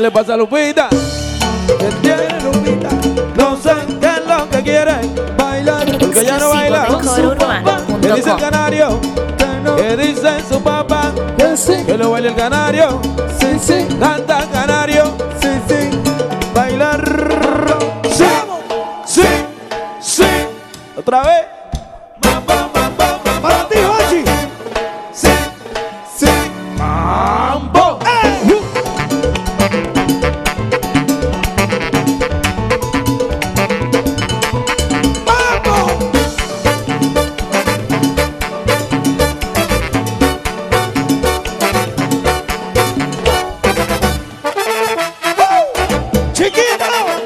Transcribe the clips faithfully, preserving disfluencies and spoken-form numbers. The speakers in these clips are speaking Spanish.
le pasa a Lupita? ¿Qué tiene Lupita? No sé qué es lo que quiere bailar, porque ya no baila. ¿Qué dice el canario? ¿Qué dice su papá? Que lo baile el canario. Sí, sí. Canta canario. Sí, sí. Bailar. Sí, sí, sí. Otra vez. Para ti, Hochi. Sí, sí. Mambo. ¡Eh! Uh. ¡Mambo! ¡Uh! ¡Chiquito!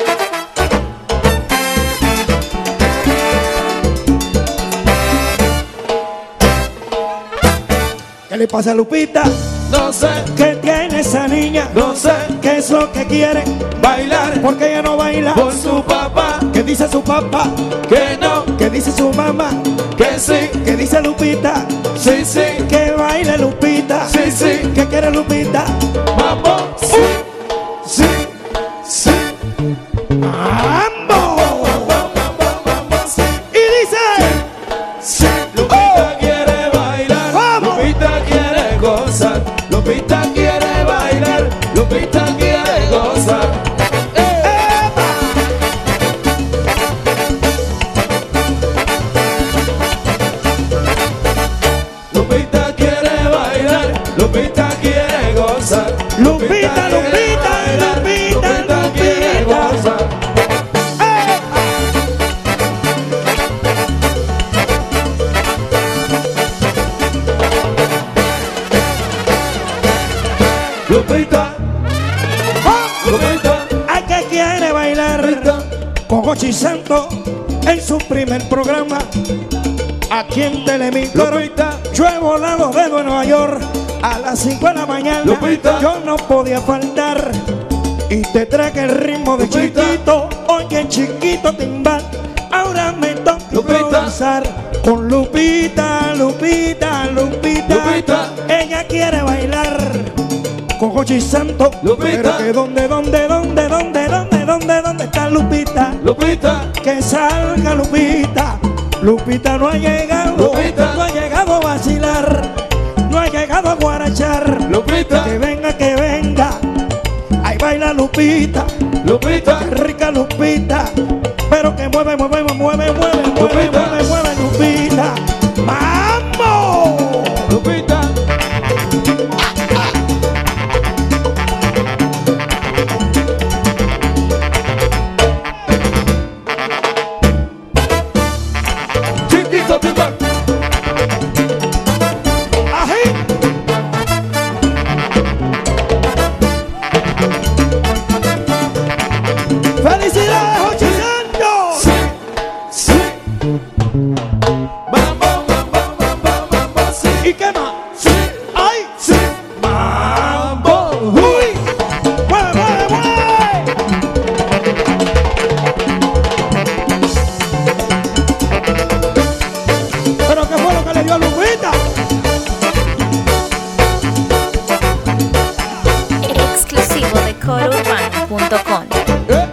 ¿Qué le pasa a Lupita? No sé, ¿Qué tiene esa niña? no sé. ¿Qué es lo que quiere? Bailar Porque ella no baila. por su papá. ¿Qué dice su papá? Que no, ¿Qué dice su mamá? que sí, ¿Qué dice Lupita? sí, sí. Que baile Lupita. Sí, sí. ¿Qué quiere Lupita? Mambo. Sí, sí, sí. ¡Mambo! Y dice: Sí, Lupita quiere bailar. ¡Vamos! Lupita quiere gozar. Lupita quiere bailar. Lupita quiere gozar. ¡Epa! Lupita quiere bailar. Lupita quiere gozar. Lupita, quiere Lupita, bailar, Lupita, Lupita quiere Lupita. gozar. Lupita, Lupita, ¿A qué quiere bailar? Lupita. Con Hochi Santos en su primer programa aquí en Telemicro. Lupita. Yo he volado de Nueva York a las cinco de la mañana. Lupita. Yo no podía faltar y te traje el ritmo de Lupita. chiquito. Oye, chiquito timbal, ahora me toca Lupita. improvisar con Lupita, Lupita, Lupita. Lupita. Ella quiere bailar con Hochi Santos. Lupita. Pero que dónde, dónde, dónde, dónde, dónde, dónde, dónde está Lupita? Lupita, Que salga Lupita. Lupita no ha llegado, Lupita. no ha llegado a vacilar, no ha llegado a guarachar. Lupita, Que venga, que venga, ahí baila Lupita, Lupita, qué rica Lupita, pero que mueve, mueve, mueve, mueve, mueve, Lupita. mueve, mueve Lupita. ¡Mambo! Lupita. Chiquito timbal. ¡Ají! ¡Felicidades, Hochi Santos! Sí, sí. Vamos, vamos, vamos, vamos, sí. ¿Y qué más? Sí, ¡Ay! sí. Mambo. ¡Uy! ¡Mueve, mueve, mueve! ¿Pero qué fue lo que le dio a Lupita? Exclusivo de coro urbano punto com. Eh.